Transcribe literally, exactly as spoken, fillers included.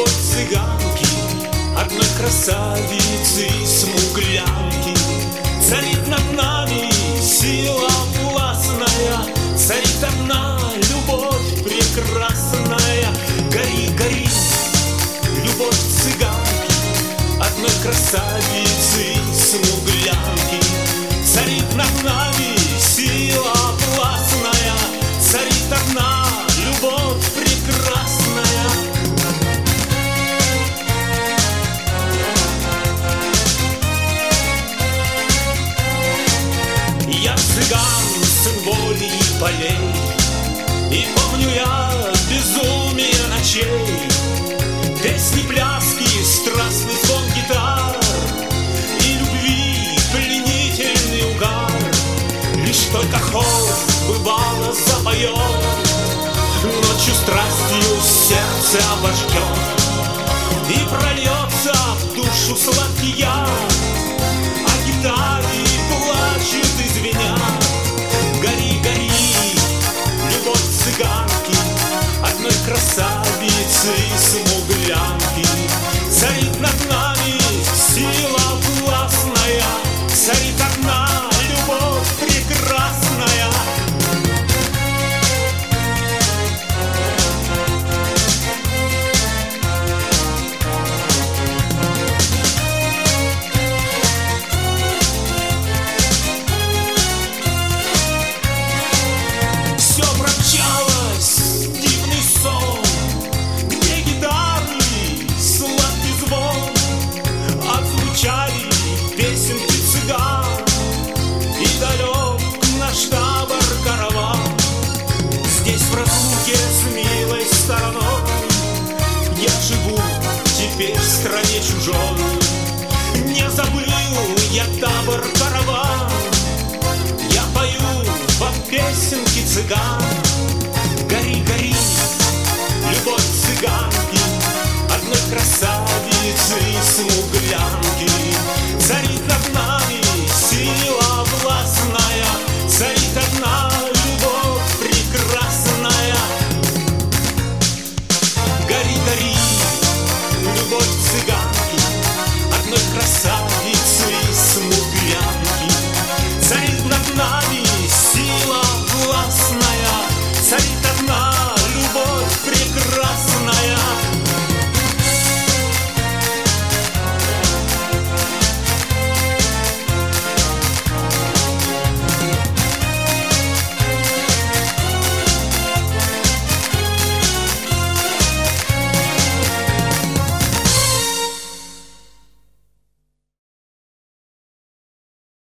любовь цыганки, одной красавицы смуглянки. Царит над нами сила властная, царит одна любовь прекрасная. Гори, гори, любовь цыганки, одной красавицы смуглянки. Царит над нами сила властная, царит одна любовь прекрасная. Я цыган, сын воли и полей, и помню я безумие ночей, песни, пляски, страстный звон гитар и любви пленительный угар. Лишь только хор бывало запоет, ночью страстью сердце обожжет, и прольется в душу сладкий яд, а гитары плачут и звенят. Гори, гори, любовь цыганки, одной красавицы смуглянки. Царит над нами сила властная, царит одна любовь прекрасная. Теперь в стране чужой не забыл я табор, караван. Я пою вам песенки цыган.